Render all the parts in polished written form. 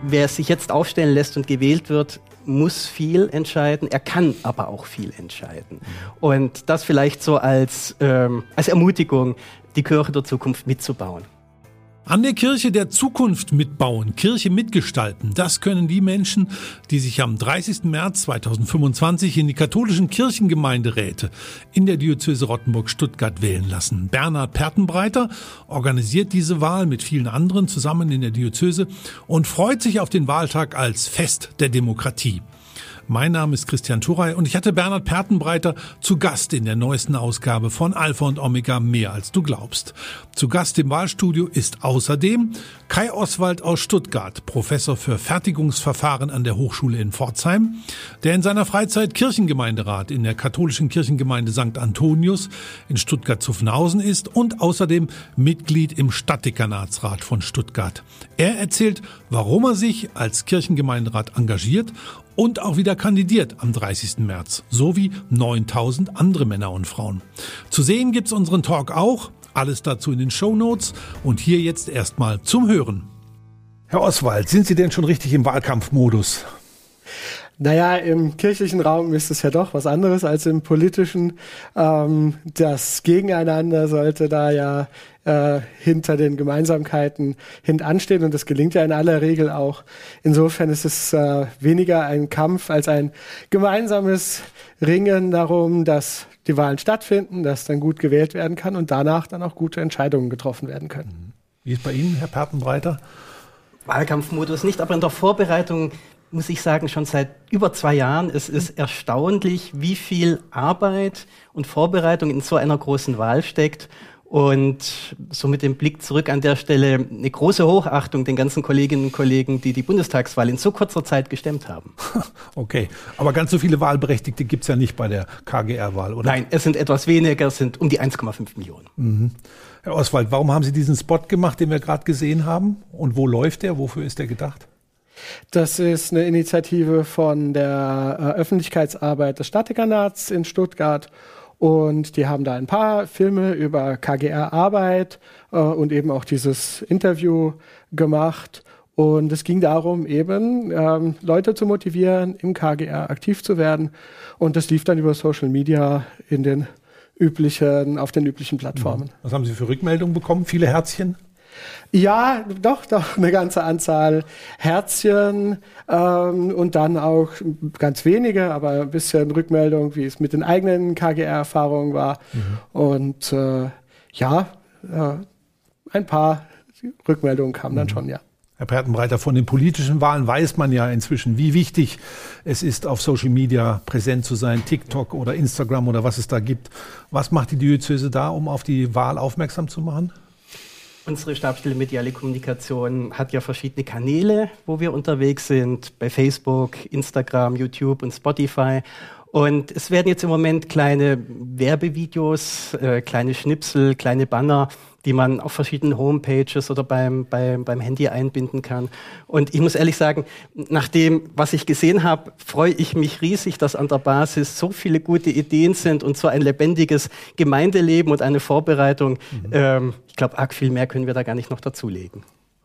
wer sich jetzt aufstellen lässt und gewählt wird, muss viel entscheiden, er kann aber auch viel entscheiden. Und das vielleicht so als Ermutigung, die Kirche der Zukunft mitzubauen. An der Kirche der Zukunft mitbauen, Kirche mitgestalten, das können die Menschen, die sich am 30. März 2025 in die katholischen Kirchengemeinderäte in der Diözese Rottenburg-Stuttgart wählen lassen. Bernhard Pertenbreiter organisiert diese Wahl mit vielen anderen zusammen in der Diözese und freut sich auf den Wahltag als Fest der Demokratie. Mein Name ist Christian Turey und ich hatte Bernhard Pertenbreiter zu Gast in der neuesten Ausgabe von Alpha und Omega mehr als du glaubst. Zu Gast im Wahlstudio ist außerdem Kai Oswald aus Stuttgart, Professor für Fertigungsverfahren an der Hochschule in Pforzheim, der in seiner Freizeit Kirchengemeinderat in der katholischen Kirchengemeinde St. Antonius in Stuttgart-Zuffenhausen ist und außerdem Mitglied im Stadtdekanatsrat von Stuttgart. Er erzählt, warum er sich als Kirchengemeinderat engagiert und auch wieder kandidiert am 30. März, sowie 9000 andere Männer und Frauen. Zu sehen gibt's unseren Talk auch, alles dazu in den Shownotes und hier jetzt erstmal zum Hören. Herr Oswald, sind Sie denn schon richtig im Wahlkampfmodus? Naja, im kirchlichen Raum ist es ja doch was anderes als im politischen. Das Gegeneinander sollte da ja hinter den Gemeinsamkeiten hintanstehen und das gelingt ja in aller Regel auch. Insofern ist es weniger ein Kampf als ein gemeinsames Ringen darum, dass die Wahlen stattfinden, dass dann gut gewählt werden kann und danach dann auch gute Entscheidungen getroffen werden können. Wie ist bei Ihnen, Herr Pertenbreiter? Wahlkampfmodus nicht, aber in der Vorbereitung muss ich sagen, schon seit über 2 Jahren. Es ist erstaunlich, wie viel Arbeit und Vorbereitung in so einer großen Wahl steckt. Und so mit dem Blick zurück an der Stelle eine große Hochachtung den ganzen Kolleginnen und Kollegen, die die Bundestagswahl in so kurzer Zeit gestemmt haben. Okay, aber ganz so viele Wahlberechtigte gibt's ja nicht bei der KGR-Wahl, oder? Nein, es sind etwas weniger, es sind um die 1,5 Millionen. Mhm. Herr Oswald, warum haben Sie diesen Spot gemacht, den wir gerade gesehen haben? Und wo läuft der? Wofür ist der gedacht? Das ist eine Initiative von der Öffentlichkeitsarbeit des Stadtdekanats in Stuttgart. Und die haben da ein paar Filme über KGR-Arbeit und eben auch dieses Interview gemacht. Und es ging darum, eben Leute zu motivieren, im KGR aktiv zu werden. Und das lief dann über Social Media auf den üblichen Plattformen. Was haben Sie für Rückmeldungen bekommen? Viele Herzchen? Ja, doch, eine ganze Anzahl Herzchen und dann auch ganz wenige, aber ein bisschen Rückmeldung, wie es mit den eigenen KGR-Erfahrungen war. Und ein paar Rückmeldungen kamen dann schon, ja. Herr Pertenbreiter, von den politischen Wahlen weiß man ja inzwischen, wie wichtig es ist, auf Social Media präsent zu sein, TikTok oder Instagram oder was es da gibt. Was macht die Diözese da, um auf die Wahl aufmerksam zu machen? Unsere Stabsstelle Mediale Kommunikation hat ja verschiedene Kanäle, wo wir unterwegs sind, bei Facebook, Instagram, YouTube und Spotify. Und es werden jetzt im Moment kleine Werbevideos, kleine Schnipsel, kleine Banner, die man auf verschiedenen Homepages oder beim Handy einbinden kann. Und ich muss ehrlich sagen, nach dem, was ich gesehen habe, freue ich mich riesig, dass an der Basis so viele gute Ideen sind und so ein lebendiges Gemeindeleben und eine Vorbereitung. Ich glaube, arg viel mehr können wir da gar nicht noch dazulegen.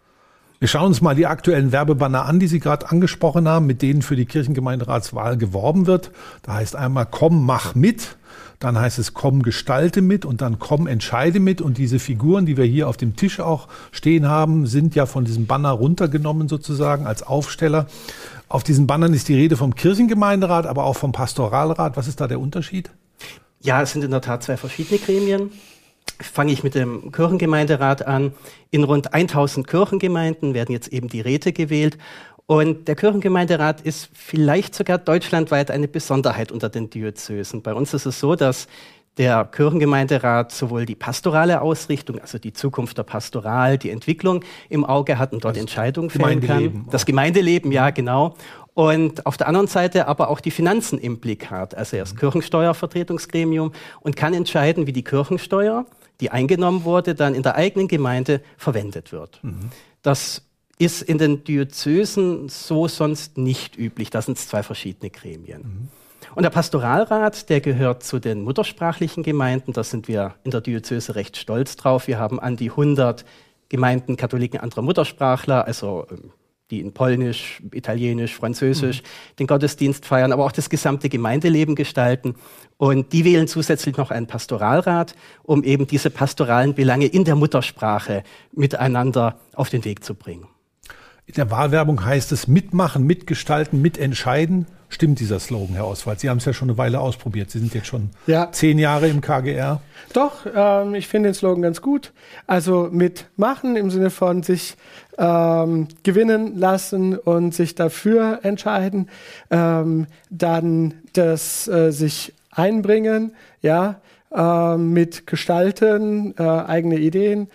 Wir schauen uns mal die aktuellen Werbebanner an, die Sie gerade angesprochen haben, mit denen für die Kirchengemeinderatswahl geworben wird. Da heißt einmal komm, mach mit, dann heißt es komm, gestalte mit und dann komm, entscheide mit. Und diese Figuren, die wir hier auf dem Tisch auch stehen haben, sind ja von diesem Banner runtergenommen sozusagen als Aufsteller. Auf diesen Bannern ist die Rede vom Kirchengemeinderat, aber auch vom Pastoralrat. Was ist da der Unterschied? Ja, es sind in der Tat 2 verschiedene Gremien. Fange ich mit dem Kirchengemeinderat an. In rund 1000 Kirchengemeinden werden jetzt eben die Räte gewählt. Und der Kirchengemeinderat ist vielleicht sogar deutschlandweit eine Besonderheit unter den Diözesen. Bei uns ist es so, dass der Kirchengemeinderat sowohl die pastorale Ausrichtung, also die Zukunft der Pastoral, die Entwicklung im Auge hat und dort Entscheidungen fällen kann. Das Gemeindeleben, ja, genau. Und auf der anderen Seite aber auch die Finanzen im Blick hat. Also er ist Kirchensteuervertretungsgremium und kann entscheiden, wie die Kirchensteuer, die eingenommen wurde, dann in der eigenen Gemeinde verwendet wird. Das ist in den Diözesen so sonst nicht üblich. Das sind 2 verschiedene Gremien. Und der Pastoralrat, der gehört zu den muttersprachlichen Gemeinden. Da sind wir in der Diözese recht stolz drauf. Wir haben an die 100 Gemeinden Katholiken anderer Muttersprachler, also die in Polnisch, Italienisch, Französisch den Gottesdienst feiern, aber auch das gesamte Gemeindeleben gestalten. Und die wählen zusätzlich noch einen Pastoralrat, um eben diese pastoralen Belange in der Muttersprache miteinander auf den Weg zu bringen. In der Wahlwerbung heißt es mitmachen, mitgestalten, mitentscheiden. Stimmt dieser Slogan, Herr Oswald? Sie haben es ja schon eine Weile ausprobiert. Sie sind jetzt schon 10 Jahre im KGR. Doch, ich finde den Slogan ganz gut. Also mitmachen im Sinne von sich gewinnen lassen und sich dafür entscheiden. Dann das sich einbringen, mitgestalten, eigene Ideen.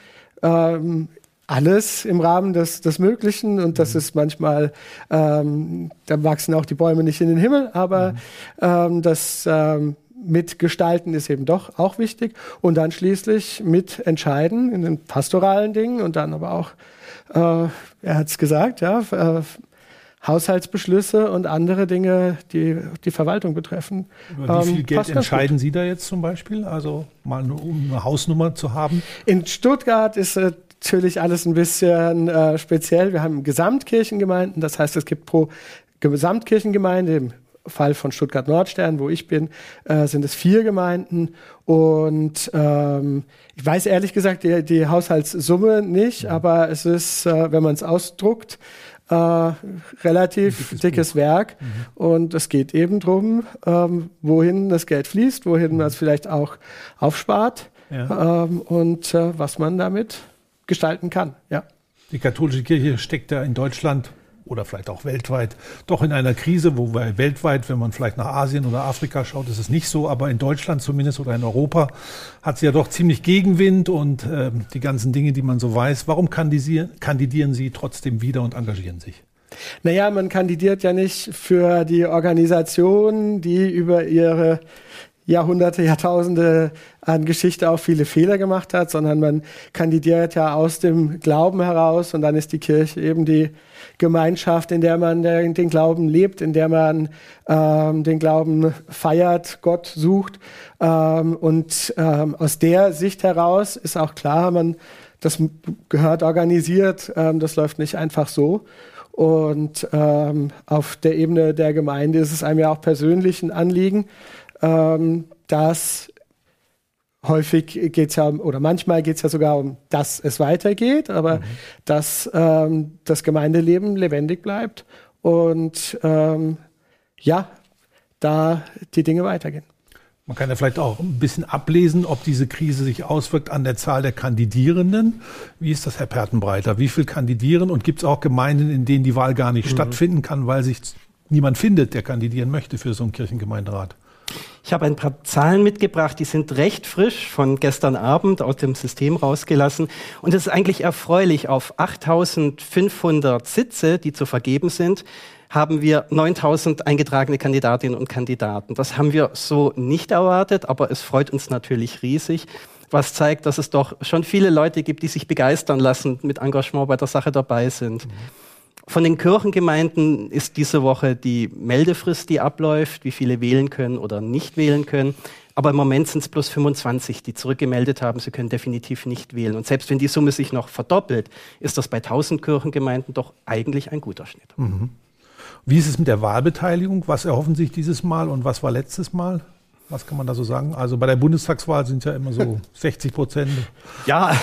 Alles im Rahmen des Möglichen und das ist manchmal, da wachsen auch die Bäume nicht in den Himmel, aber das Mitgestalten ist eben doch auch wichtig und dann schließlich mitentscheiden in den pastoralen Dingen und dann aber auch, er hat es gesagt, Haushaltsbeschlüsse und andere Dinge, die die Verwaltung betreffen. Über wie viel Geld entscheiden Sie da jetzt zum Beispiel? Also mal um eine Hausnummer zu haben? In Stuttgart ist natürlich alles ein bisschen speziell. Wir haben Gesamtkirchengemeinden, das heißt, es gibt pro Gesamtkirchengemeinde, im Fall von Stuttgart-Nordstern, wo ich bin, sind es 4 Gemeinden. Und ich weiß ehrlich gesagt die Haushaltssumme nicht, aber es ist, wenn man es ausdruckt, relativ dickes Werk. Und es geht eben darum, wohin das Geld fließt, wohin man es vielleicht auch aufspart und was man damit gestalten kann. Ja. Die katholische Kirche steckt ja in Deutschland oder vielleicht auch weltweit doch in einer Krise, wobei weltweit, wenn man vielleicht nach Asien oder Afrika schaut, ist es nicht so, aber in Deutschland zumindest oder in Europa hat sie ja doch ziemlich Gegenwind und die ganzen Dinge, die man so weiß. Warum kandidieren Sie trotzdem wieder und engagieren sich? Naja, man kandidiert ja nicht für die Organisation, die über ihre Jahrhunderte, Jahrtausende an Geschichte auch viele Fehler gemacht hat, sondern man kandidiert ja aus dem Glauben heraus und dann ist die Kirche eben die Gemeinschaft, in der man den Glauben lebt, in der man den Glauben feiert, Gott sucht und aus der Sicht heraus ist auch klar, das gehört organisiert, das läuft nicht einfach so. Und auf der Ebene der Gemeinde ist es einem ja auch persönlich ein Anliegen, dass häufig geht's ja, oder manchmal geht es ja sogar um, dass es weitergeht, aber dass das Gemeindeleben lebendig bleibt und da die Dinge weitergehen. Man kann ja vielleicht auch ein bisschen ablesen, ob diese Krise sich auswirkt an der Zahl der Kandidierenden. Wie ist das, Herr Pertenbreiter? Wie viel kandidieren? Und gibt es auch Gemeinden, in denen die Wahl gar nicht stattfinden kann, weil sich niemand findet, der kandidieren möchte für so einen Kirchengemeinderat? Ich habe ein paar Zahlen mitgebracht, die sind recht frisch, von gestern Abend aus dem System rausgelassen. Und es ist eigentlich erfreulich, auf 8.500 Sitze, die zu vergeben sind, haben wir 9.000 eingetragene Kandidatinnen und Kandidaten. Das haben wir so nicht erwartet, aber es freut uns natürlich riesig, was zeigt, dass es doch schon viele Leute gibt, die sich begeistern lassen, mit Engagement bei der Sache dabei sind. Von den Kirchengemeinden ist diese Woche die Meldefrist, die abläuft, wie viele wählen können oder nicht wählen können. Aber im Moment sind es bloß 25, die zurückgemeldet haben, sie können definitiv nicht wählen. Und selbst wenn die Summe sich noch verdoppelt, ist das bei 1000 Kirchengemeinden doch eigentlich ein guter Schnitt. Wie ist es mit der Wahlbeteiligung? Was erhoffen sich dieses Mal und was war letztes Mal? Was kann man da so sagen? Also bei der Bundestagswahl sind ja immer so 60%. Ja,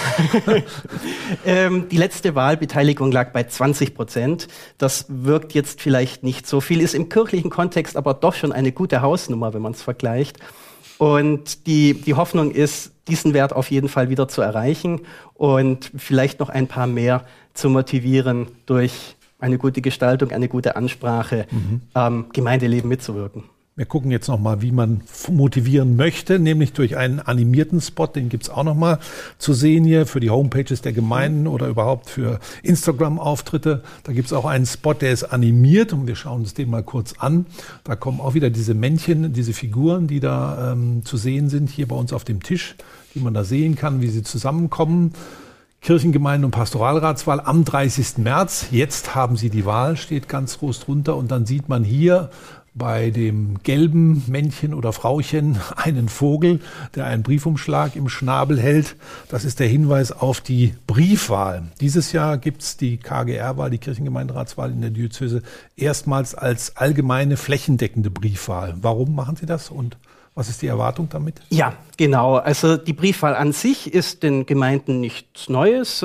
die letzte Wahlbeteiligung lag bei 20%. Das wirkt jetzt vielleicht nicht so viel, ist im kirchlichen Kontext aber doch schon eine gute Hausnummer, wenn man es vergleicht. Und die Hoffnung ist, diesen Wert auf jeden Fall wieder zu erreichen und vielleicht noch ein paar mehr zu motivieren, durch eine gute Gestaltung, eine gute Ansprache am Gemeindeleben mitzuwirken. Wir gucken jetzt nochmal, wie man motivieren möchte, nämlich durch einen animierten Spot, den gibt's auch nochmal zu sehen hier für die Homepages der Gemeinden oder überhaupt für Instagram-Auftritte. Da gibt's auch einen Spot, der ist animiert und wir schauen uns den mal kurz an. Da kommen auch wieder diese Männchen, diese Figuren, die da zu sehen sind, hier bei uns auf dem Tisch, die man da sehen kann, wie sie zusammenkommen. Kirchengemeinde- und Pastoralratswahl am 30. März. Jetzt haben Sie die Wahl, steht ganz groß drunter und dann sieht man hier, bei dem gelben Männchen oder Frauchen einen Vogel, der einen Briefumschlag im Schnabel hält. Das ist der Hinweis auf die Briefwahl. Dieses Jahr gibt es die KGR-Wahl, die Kirchengemeinderatswahl in der Diözese, erstmals als allgemeine flächendeckende Briefwahl. Warum machen Sie das und was ist die Erwartung damit? Ja, genau. Also die Briefwahl an sich ist den Gemeinden nichts Neues.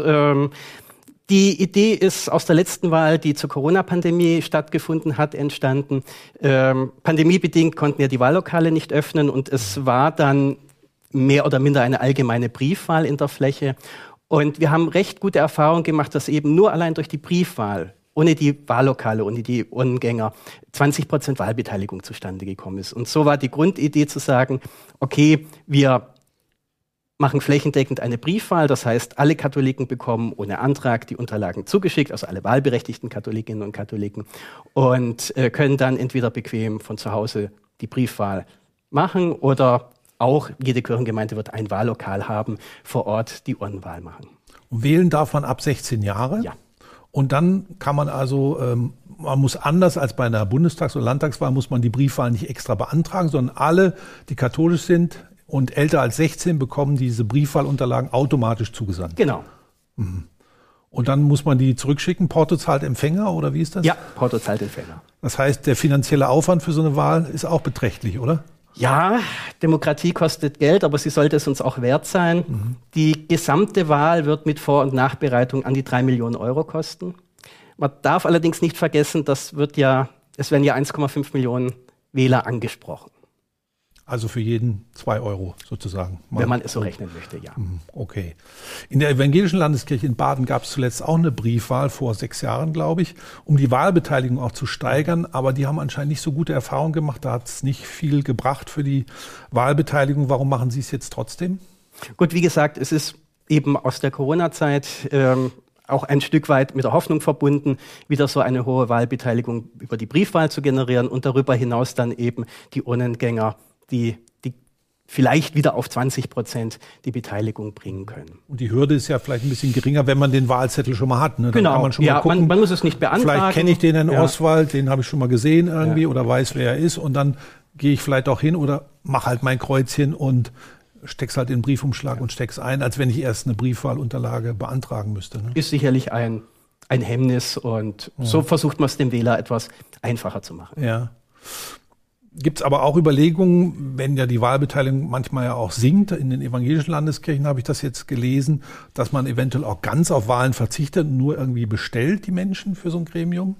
Die Idee ist aus der letzten Wahl, die zur Corona-Pandemie stattgefunden hat, entstanden. Pandemiebedingt konnten ja die Wahllokale nicht öffnen und es war dann mehr oder minder eine allgemeine Briefwahl in der Fläche. Und wir haben recht gute Erfahrungen gemacht, dass eben nur allein durch die Briefwahl, ohne die Wahllokale, ohne die Urnengänger, 20% Wahlbeteiligung zustande gekommen ist. Und so war die Grundidee zu sagen, okay, wir machen flächendeckend eine Briefwahl, das heißt, alle Katholiken bekommen ohne Antrag die Unterlagen zugeschickt, also alle wahlberechtigten Katholikinnen und Katholiken, und können dann entweder bequem von zu Hause die Briefwahl machen oder auch jede Kirchengemeinde wird ein Wahllokal haben, vor Ort die Urnenwahl machen. Und wählen darf man ab 16 Jahre? Ja. Und dann kann man also, man muss anders als bei einer Bundestags- oder Landtagswahl, muss man die Briefwahl nicht extra beantragen, sondern alle, die katholisch sind und älter als 16, bekommen diese Briefwahlunterlagen automatisch zugesandt. Genau. Und dann muss man die zurückschicken. Porto zahlt Empfänger oder wie ist das? Ja, Porto zahlt Empfänger. Das heißt, der finanzielle Aufwand für so eine Wahl ist auch beträchtlich, oder? Ja, Demokratie kostet Geld, aber sie sollte es uns auch wert sein. Die gesamte Wahl wird mit Vor- und Nachbereitung an die 3 Millionen Euro kosten. Man darf allerdings nicht vergessen, es werden ja 1,5 Millionen Wähler angesprochen. Also für jeden 2 Euro sozusagen. Wenn man es so rechnen möchte, ja. Okay. In der Evangelischen Landeskirche in Baden gab es zuletzt auch eine Briefwahl, vor 6 Jahren, glaube ich, um die Wahlbeteiligung auch zu steigern. Aber die haben anscheinend nicht so gute Erfahrungen gemacht. Da hat es nicht viel gebracht für die Wahlbeteiligung. Warum machen Sie es jetzt trotzdem? Gut, wie gesagt, es ist eben aus der Corona-Zeit auch ein Stück weit mit der Hoffnung verbunden, wieder so eine hohe Wahlbeteiligung über die Briefwahl zu generieren und darüber hinaus dann eben die Urnengänger, die vielleicht wieder auf 20% die Beteiligung bringen können. Und die Hürde ist ja vielleicht ein bisschen geringer, wenn man den Wahlzettel schon mal hat. Ne? Dann genau, kann man schon mal gucken. Man muss es nicht beantragen. Vielleicht kenne ich den in Oswald, den habe ich schon mal gesehen irgendwie oder weiß, wer er ist. Und dann gehe ich vielleicht auch hin oder mache halt mein Kreuzchen und steck's halt in den Briefumschlag und steck's ein, als wenn ich erst eine Briefwahlunterlage beantragen müsste. Ne? Ist sicherlich ein Hemmnis und so versucht man es dem Wähler etwas einfacher zu machen. Ja. Gibt es aber auch Überlegungen, wenn ja die Wahlbeteiligung manchmal ja auch sinkt, in den evangelischen Landeskirchen habe ich das jetzt gelesen, dass man eventuell auch ganz auf Wahlen verzichtet und nur irgendwie bestellt die Menschen für so ein Gremium?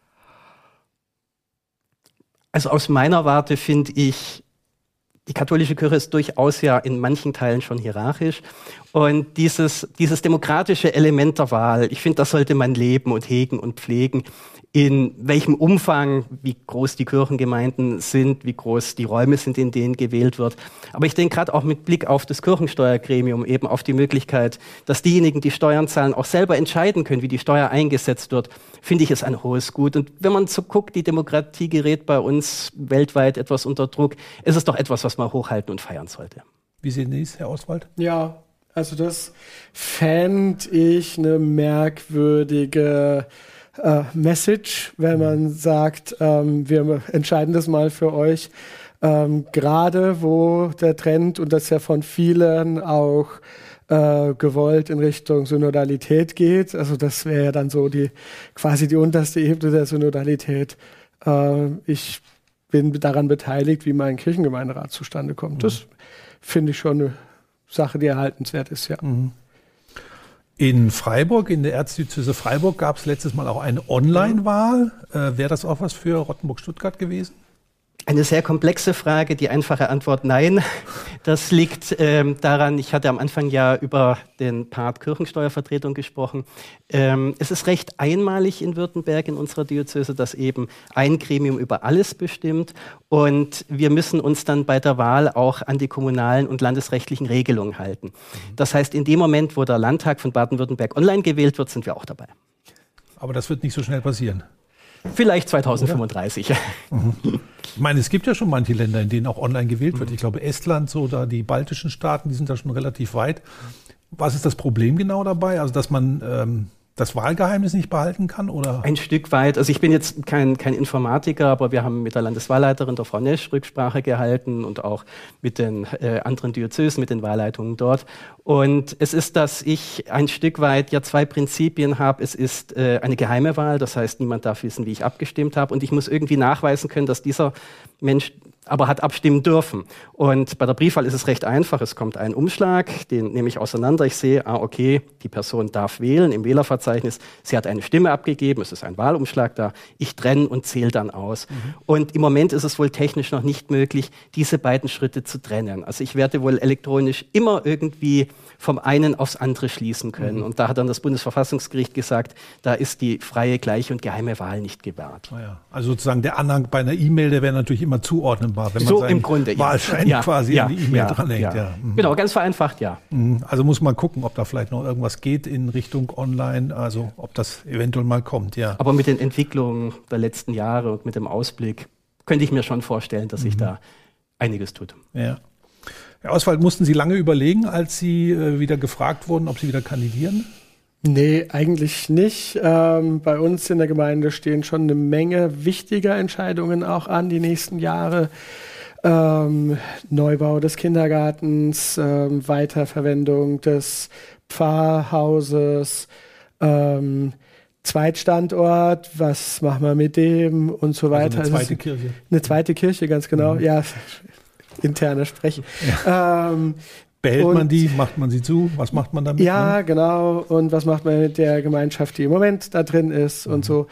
Also aus meiner Warte finde ich, die katholische Kirche ist durchaus ja in manchen Teilen schon hierarchisch. Und dieses demokratische Element der Wahl, ich finde, das sollte man leben und hegen und pflegen. In welchem Umfang, wie groß die Kirchengemeinden sind, wie groß die Räume sind, in denen gewählt wird. Aber ich denke gerade auch mit Blick auf das Kirchensteuergremium, eben auf die Möglichkeit, dass diejenigen, die Steuern zahlen, auch selber entscheiden können, wie die Steuer eingesetzt wird, finde ich es ein hohes Gut. Und wenn man so guckt, die Demokratie gerät bei uns weltweit etwas unter Druck, ist es doch etwas, was man hochhalten und feiern sollte. Wie sehen Sie es, Herr Oswald? Ja, also das fände ich eine merkwürdige Message, wenn man sagt, wir entscheiden das mal für euch. Gerade wo der Trend, und das ja von vielen auch gewollt in Richtung Synodalität geht, also das wäre ja dann so quasi die unterste Ebene der Synodalität. Ich bin daran beteiligt, wie mein Kirchengemeinderat zustande kommt. Das finde ich schon eine Sache, die erhaltenswert ist, ja. In Freiburg, in der Erzdiözese Freiburg, gab es letztes Mal auch eine Online-Wahl. Wäre das auch was für Rottenburg-Stuttgart gewesen? Eine sehr komplexe Frage, die einfache Antwort nein. Das liegt daran, ich hatte am Anfang ja über den Part Kirchensteuervertretung gesprochen. Es ist recht einmalig in Württemberg, in unserer Diözese, dass eben ein Gremium über alles bestimmt. Und wir müssen uns dann bei der Wahl auch an die kommunalen und landesrechtlichen Regelungen halten. Das heißt, in dem Moment, wo der Landtag von Baden-Württemberg online gewählt wird, sind wir auch dabei. Aber das wird nicht so schnell passieren. Vielleicht 2035. Ich meine, es gibt ja schon manche Länder, in denen auch online gewählt wird. Ich glaube, Estland oder die baltischen Staaten, die sind da schon relativ weit. Was ist das Problem genau dabei? Also, dass man das Wahlgeheimnis nicht behalten kann? Oder? Ein Stück weit. Also ich bin jetzt kein Informatiker, aber wir haben mit der Landeswahlleiterin, der Frau Nesch, Rücksprache gehalten und auch mit den anderen Diözesen, mit den Wahlleitungen dort. Und es ist, dass ich ein Stück weit ja 2 Prinzipien habe. Es ist eine geheime Wahl, das heißt, niemand darf wissen, wie ich abgestimmt habe. Und ich muss irgendwie nachweisen können, dass dieser Mensch aber hat abstimmen dürfen. Und bei der Briefwahl ist es recht einfach. Es kommt ein Umschlag, den nehme ich auseinander. Ich sehe, okay, die Person darf wählen im Wählerverzeichnis. Sie hat eine Stimme abgegeben, es ist ein Wahlumschlag da. Ich trenne und zähle dann aus. Und im Moment ist es wohl technisch noch nicht möglich, diese beiden Schritte zu trennen. Also ich werde wohl elektronisch immer irgendwie vom einen aufs andere schließen können. Und da hat dann das Bundesverfassungsgericht gesagt, da ist die freie, gleiche und geheime Wahl nicht gewahrt. Also sozusagen der Anhang bei einer E-Mail, der wäre natürlich immer zuordnenbar, wenn man so seinen im Grunde, Wahlschein quasi an die E-Mail dranhängt. Ja. Genau, ganz vereinfacht, ja. Also muss man gucken, ob da vielleicht noch irgendwas geht in Richtung Online, also ob das eventuell mal kommt, ja. Aber mit den Entwicklungen der letzten Jahre und mit dem Ausblick könnte ich mir schon vorstellen, dass sich da einiges tut. Ja. Herr Oswald, mussten Sie lange überlegen, als Sie wieder gefragt wurden, ob Sie wieder kandidieren? Nee, eigentlich nicht. Bei uns in der Gemeinde stehen schon eine Menge wichtiger Entscheidungen auch an die nächsten Jahre. Neubau des Kindergartens, Weiterverwendung des Pfarrhauses, Zweitstandort, was machen wir mit dem und so weiter. Also eine zweite Kirche. Eine zweite Kirche, ganz genau. Ja, interne Sprech. Ja. Behält man die? Macht man sie zu? Was macht man damit? Ja, genau. Und was macht man mit der Gemeinschaft, die im Moment da drin ist und so.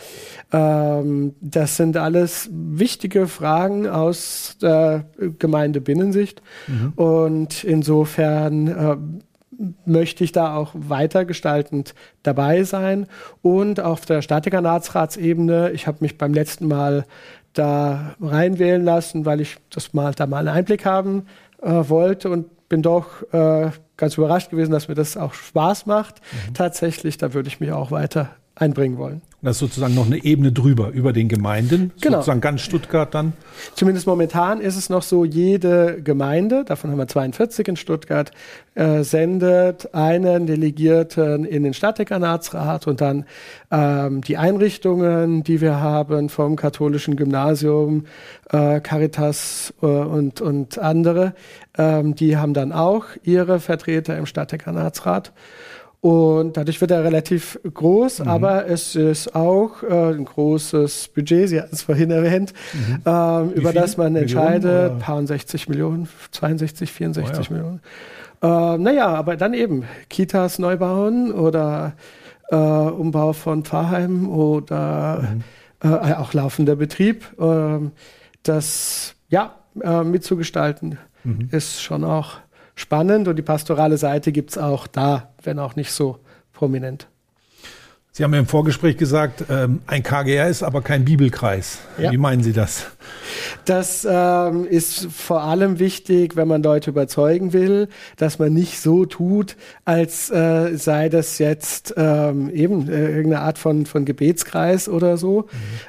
Das sind alles wichtige Fragen aus der Gemeindebinnensicht. Und insofern möchte ich da auch weiter gestaltend dabei sein. Und auf der Stadtdekanateratsebene, ich habe mich beim letzten Mal da reinwählen lassen, weil ich da mal einen Einblick haben wollte und bin doch ganz überrascht gewesen, dass mir das auch Spaß macht. Tatsächlich, da würde ich mich auch weiter einbringen wollen. Das ist sozusagen noch eine Ebene drüber, über den Gemeinden, genau. Sozusagen ganz Stuttgart dann. Zumindest momentan ist es noch so, jede Gemeinde, davon haben wir 42 in Stuttgart, sendet einen Delegierten in den Stadtdekanatsrat und dann die Einrichtungen, die wir haben vom katholischen Gymnasium, Caritas und andere, die haben dann auch ihre Vertreter im Stadtdekanatsrat. Und dadurch wird er relativ groß, aber es ist auch ein großes Budget, Sie hatten es vorhin erwähnt, über das man entscheidet, paar 60 Millionen, 62, 64 Millionen. Aber dann eben Kitas neu bauen oder Umbau von Pfarrheimen oder auch laufender Betrieb. Das mitzugestalten ist schon auch spannend und die pastorale Seite gibt es auch da, wenn auch nicht so prominent. Sie haben ja im Vorgespräch gesagt, ein KGR ist aber kein Bibelkreis. Ja. Wie meinen Sie das? Das ist vor allem wichtig, wenn man Leute überzeugen will, dass man nicht so tut, als sei das jetzt irgendeine Art von Gebetskreis oder so.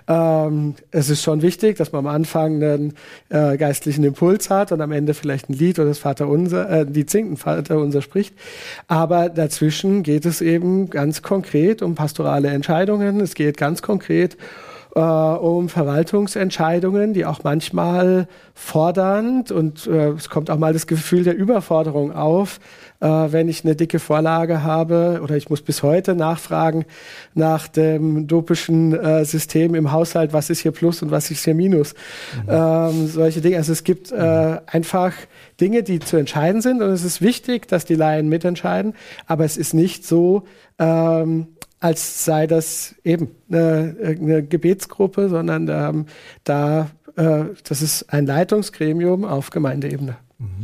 Es ist schon wichtig, dass man am Anfang einen geistlichen Impuls hat und am Ende vielleicht ein Lied oder das Vaterunser, die singt ein Vaterunser spricht. Aber dazwischen geht es eben ganz konkret um pastorale Entscheidungen. Es geht ganz konkret um Verwaltungsentscheidungen, die auch manchmal fordernd und es kommt auch mal das Gefühl der Überforderung auf, wenn ich eine dicke Vorlage habe oder ich muss bis heute nachfragen nach dem dopischen System im Haushalt, was ist hier Plus und was ist hier Minus. Solche Dinge. Also es gibt einfach Dinge, die zu entscheiden sind und es ist wichtig, dass die Laien mitentscheiden, aber es ist nicht so, als sei das eben eine Gebetsgruppe, sondern das ist ein Leitungsgremium auf Gemeindeebene.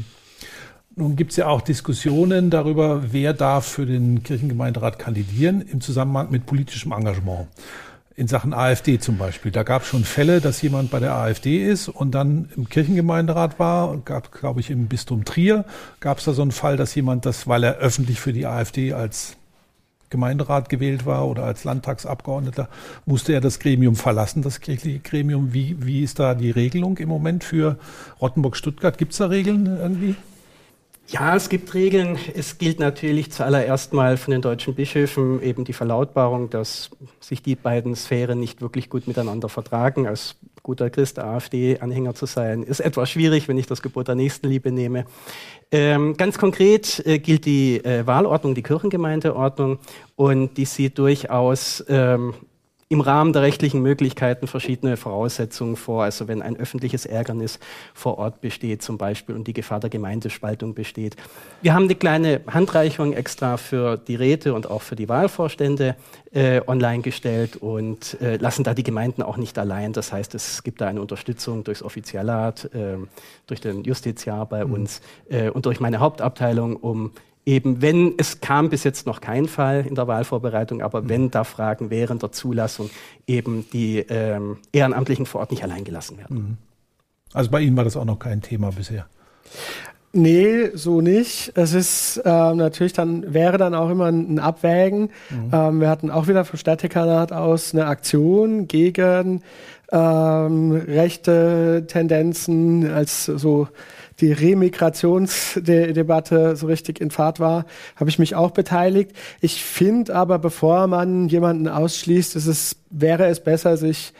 Nun gibt es ja auch Diskussionen darüber, wer darf für den Kirchengemeinderat kandidieren im Zusammenhang mit politischem Engagement. In Sachen AfD zum Beispiel. Da gab es schon Fälle, dass jemand bei der AfD ist und dann im Kirchengemeinderat war. Gab, glaube ich, im Bistum Trier gab es da so einen Fall, dass jemand weil er öffentlich für die AfD als Gemeinderat gewählt war oder als Landtagsabgeordneter, musste er das Gremium verlassen, das kirchliche Gremium. Wie ist da die Regelung im Moment für Rottenburg-Stuttgart? Gibt es da Regeln irgendwie? Ja, es gibt Regeln. Es gilt natürlich zuallererst mal von den deutschen Bischöfen eben die Verlautbarung, dass sich die beiden Sphären nicht wirklich gut miteinander vertragen. Als guter Christ, AfD-Anhänger zu sein, ist etwas schwierig, wenn ich das Gebot der Nächstenliebe nehme. Ganz konkret gilt die Wahlordnung, die Kirchengemeindeordnung, und die sieht durchaus im Rahmen der rechtlichen Möglichkeiten verschiedene Voraussetzungen vor. Also wenn ein öffentliches Ärgernis vor Ort besteht zum Beispiel und die Gefahr der Gemeindespaltung besteht. Wir haben eine kleine Handreichung extra für die Räte und auch für die Wahlvorstände online gestellt und lassen da die Gemeinden auch nicht allein. Das heißt, es gibt da eine Unterstützung durchs Offizialat, durch den Justiziar bei uns und durch meine Hauptabteilung, um eben, wenn es kam bis jetzt noch kein Fall in der Wahlvorbereitung, aber wenn da Fragen während der Zulassung eben die Ehrenamtlichen vor Ort nicht allein gelassen werden. Also bei Ihnen war das auch noch kein Thema bisher? Nee, so nicht. Es ist natürlich wäre dann auch immer ein Abwägen. Wir hatten auch wieder vom Stadtdekanat aus eine Aktion gegen rechte Tendenzen, als so die Remigrationsdebatte so richtig in Fahrt war, habe ich mich auch beteiligt. Ich finde aber, bevor man jemanden ausschließt, wäre es besser, sich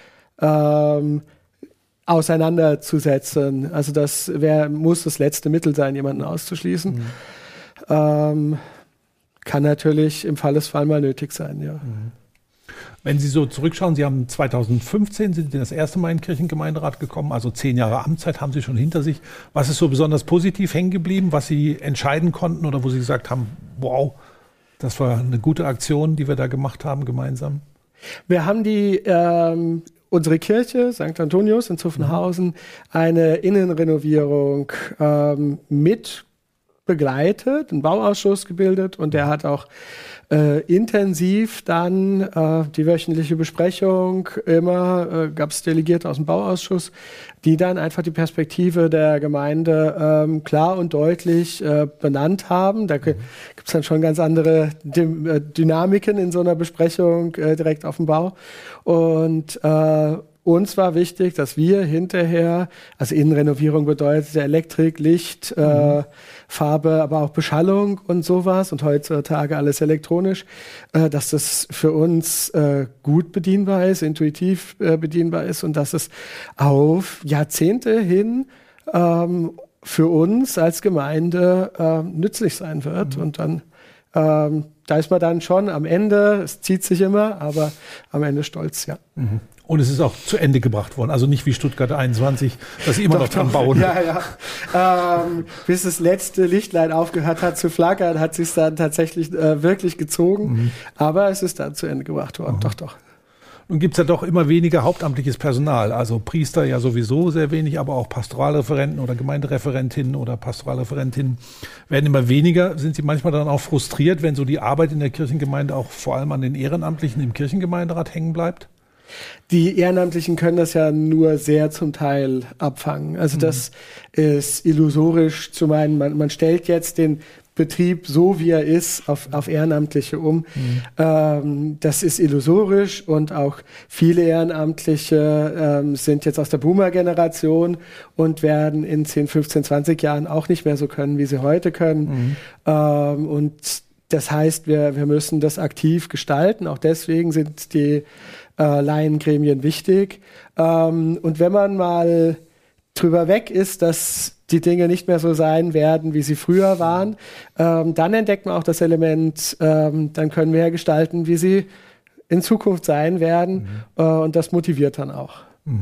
auseinanderzusetzen. Also das muss das letzte Mittel sein, jemanden auszuschließen. Kann natürlich im Fall mal nötig sein, ja. Wenn Sie so zurückschauen, Sie haben 2015 sind Sie das erste Mal in den Kirchengemeinderat gekommen, also 10 Jahre Amtszeit haben Sie schon hinter sich. Was ist so besonders positiv hängen geblieben, was Sie entscheiden konnten oder wo Sie gesagt haben, wow, das war eine gute Aktion, die wir da gemacht haben gemeinsam? Wir haben unsere Kirche, St. Antonius in Zuffenhausen, eine Innenrenovierung mit begleitet, einen Bauausschuss gebildet und der hat auch intensiv dann die wöchentliche Besprechung, immer gab es Delegierte aus dem Bauausschuss, die dann einfach die Perspektive der Gemeinde klar und deutlich benannt haben. Da gibt es dann schon ganz andere Dynamiken in so einer Besprechung direkt auf dem Bau. Und uns war wichtig, dass wir hinterher, also Innenrenovierung bedeutet Elektrik, Licht, Farbe, aber auch Beschallung und sowas und heutzutage alles elektronisch, dass das für uns gut bedienbar ist, intuitiv bedienbar ist und dass es auf Jahrzehnte hin für uns als Gemeinde nützlich sein wird. Und dann da ist man dann schon am Ende, es zieht sich immer, aber am Ende stolz, ja. Und es ist auch zu Ende gebracht worden, also nicht wie Stuttgart 21, dass sie immer noch dran bauen. Ja. Bis das letzte Lichtlein aufgehört hat zu flackern, hat sich dann tatsächlich wirklich gezogen. Aber es ist dann zu Ende gebracht worden, doch. Nun gibt es ja doch immer weniger hauptamtliches Personal, also Priester ja sowieso sehr wenig, aber auch Pastoralreferenten oder Gemeindereferentinnen oder Pastoralreferentinnen werden immer weniger. Sind Sie manchmal dann auch frustriert, wenn so die Arbeit in der Kirchengemeinde auch vor allem an den Ehrenamtlichen im Kirchengemeinderat hängen bleibt? Die Ehrenamtlichen können das ja nur sehr zum Teil abfangen. Also das ist illusorisch zu meinen, man stellt jetzt den Betrieb so wie er ist auf Ehrenamtliche um. Das ist illusorisch und auch viele Ehrenamtliche sind jetzt aus der Boomer-Generation und werden in 10, 15, 20 Jahren auch nicht mehr so können, wie sie heute können. Und das heißt, wir müssen das aktiv gestalten. Auch deswegen sind die Laiengremien wichtig. Und wenn man mal drüber weg ist, dass die Dinge nicht mehr so sein werden, wie sie früher waren, dann entdeckt man auch das Element, dann können wir ja gestalten, wie sie in Zukunft sein werden. Und das motiviert dann auch.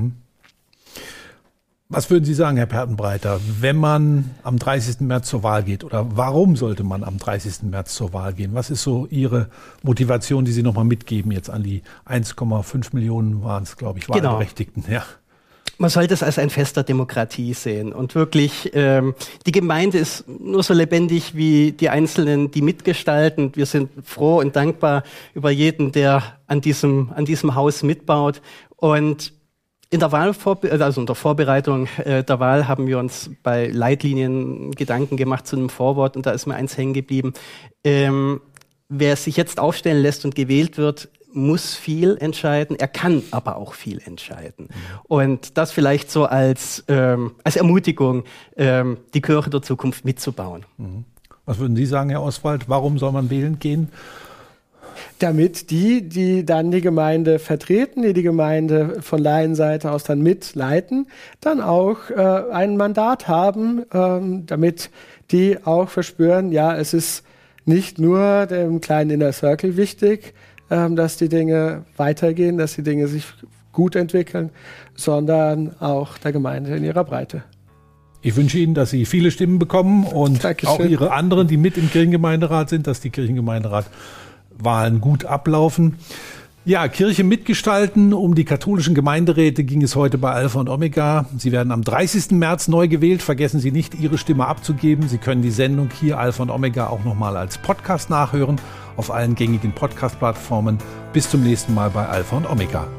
Was würden Sie sagen, Herr Pertenbreiter, wenn man am 30. März zur Wahl geht oder warum sollte man am 30. März zur Wahl gehen? Was ist so Ihre Motivation, die Sie nochmal mitgeben jetzt an die 1,5 Millionen waren es, glaube ich, Wahlberechtigten? Genau. Ja. Man sollte es als ein Fest der Demokratie sehen und wirklich, die Gemeinde ist nur so lebendig wie die Einzelnen, die mitgestalten. Wir sind froh und dankbar über jeden, der an diesem Haus mitbaut. Und in der in der Vorbereitung der Wahl haben wir uns bei Leitlinien Gedanken gemacht zu einem Vorwort und da ist mir eins hängen geblieben. Wer sich jetzt aufstellen lässt und gewählt wird, muss viel entscheiden, er kann aber auch viel entscheiden. Und das vielleicht so als Ermutigung, die Kirche der Zukunft mitzubauen. Was würden Sie sagen, Herr Oswald, warum soll man wählen gehen? Damit die dann die Gemeinde vertreten, die Gemeinde von Laienseite aus dann mitleiten, dann auch ein Mandat haben, damit die auch verspüren, ja, es ist nicht nur dem kleinen Inner Circle wichtig, dass die Dinge weitergehen, dass die Dinge sich gut entwickeln, sondern auch der Gemeinde in ihrer Breite. Ich wünsche Ihnen, dass Sie viele Stimmen bekommen und Dankeschön. Auch Ihre anderen, die mit im Kirchengemeinderat sind, dass die Kirchengemeinderat-Wahlen gut ablaufen. Ja, Kirche mitgestalten. Um die katholischen Gemeinderäte ging es heute bei Alpha und Omega. Sie werden am 30. März neu gewählt. Vergessen Sie nicht, Ihre Stimme abzugeben. Sie können die Sendung hier Alpha und Omega auch nochmal als Podcast nachhören auf allen gängigen Podcast-Plattformen. Bis zum nächsten Mal bei Alpha und Omega.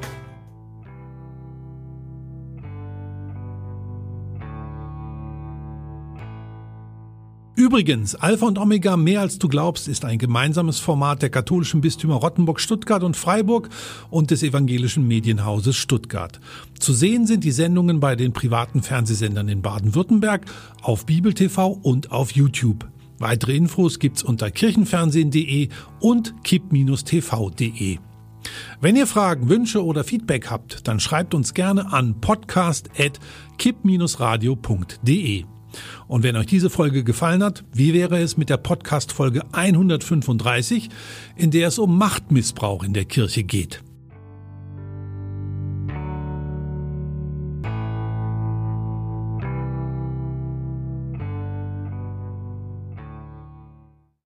Übrigens, Alpha und Omega mehr als du glaubst ist ein gemeinsames Format der katholischen Bistümer Rottenburg, Stuttgart und Freiburg und des evangelischen Medienhauses Stuttgart. Zu sehen sind die Sendungen bei den privaten Fernsehsendern in Baden-Württemberg, auf Bibel TV und auf YouTube. Weitere Infos gibt's unter kirchenfernsehen.de und kipp-tv.de. Wenn ihr Fragen, Wünsche oder Feedback habt, dann schreibt uns gerne an podcast@kipp-radio.de. Und wenn euch diese Folge gefallen hat, wie wäre es mit der Podcast-Folge 135, in der es um Machtmissbrauch in der Kirche geht?